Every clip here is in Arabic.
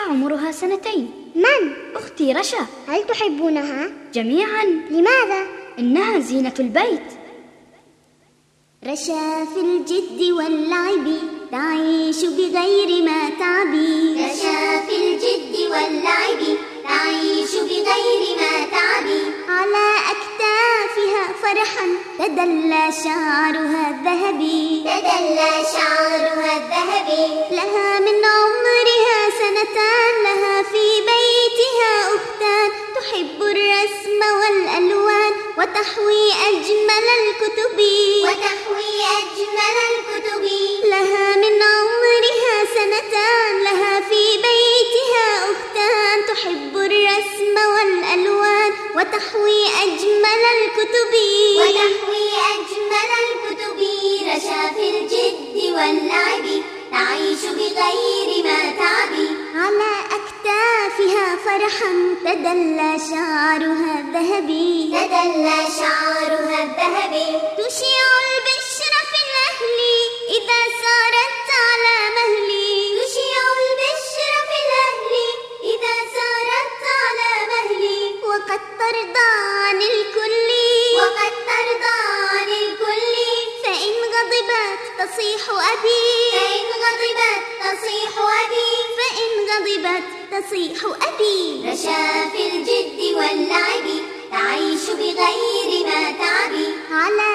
عمرها 2 من؟ أختي رشا. هل تحبونها؟ جميعا. لماذا؟ إنها زينة البيت. رشا في الجد واللعب تعيش بغير ما تعبي. رشا في الجد واللعب تعيش بغير ما تعبي. على أكتافها فرحا تدلى شعرها الذهبي. تدلى شعرها الذهبي. لها من عمرها 2 لها في بيتها أختان تحب الرسم والألوان وتحوي أجمل الكتب. وتحوي أجمل الكتب. لها من عمرها 2 لها في بيتها أختان تحب الرسم والألوان وتحوي أجمل الكتب. وتحوي أجمل الكتب. رشا في الجد واللعب تعيش بغير ما تعبي. على أكتافها فرحا تدلى شعرها الذهبي. تدلى شعرها الذهبي. تشيع البشر في الأهل إذا سارت على مهلي. تشيع البشر في الأهل إذا سارت على مهلي. وقد ترضى عن الكل. وقد ترضى عن الكل. فإن غضبت تصيح أبي. فإن غضبت تصيح أبي. فإن غضبت تصيح أبي. رشا في الجد واللعب تعيش بغير ما تعبي. على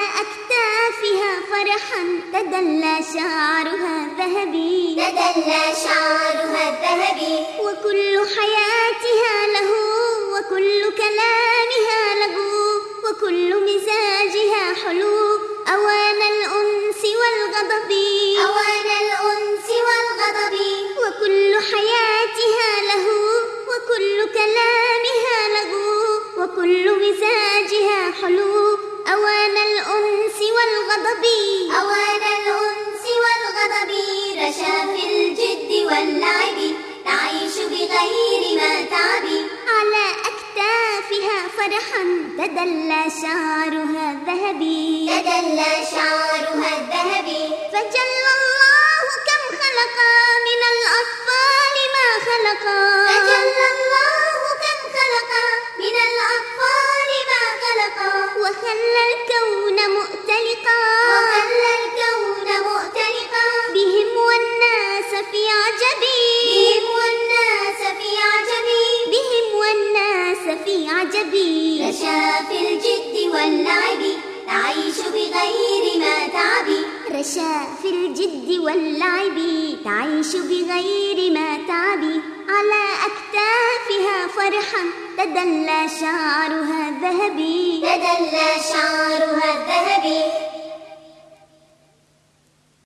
أكتافها فرحا تدلى شعرها الذهبي. تدلى شعرها الذهبي. وكل حياتها له وكل كلامها لغو وكل مزاجها حلو أوان الأنس والغضب. أوان الأنس والغضب. وكل حياتها له وكل كلامها لغو وكل مزاجها حلو أوان الأنس والغضب. أوان الأنس والغضب. رشا في الجد واللعب تعيش بغير ما تعبي. على أكتافها فرحا تدلى شعرها الذهبي. تدلى شعرها الذهبي. فجل الله كم خلقا من الأطفال ما خلقا. فجل الله كم خلقا من الأطفال ما خلقا. وخلى الكون مؤتلقا. وخلى الكون مؤتلقا. بهم والناس في عجبي. بهم والناس في عجبي. بهم والناس في عجبي. رشا في الجد واللعب تعيش بغير ما تعبي. رشا في الجد واللعب تعيش بغير ما تعبي. على أكتافها فرحا تدلى شعرها الذهبي. تدلى شعرها الذهبي.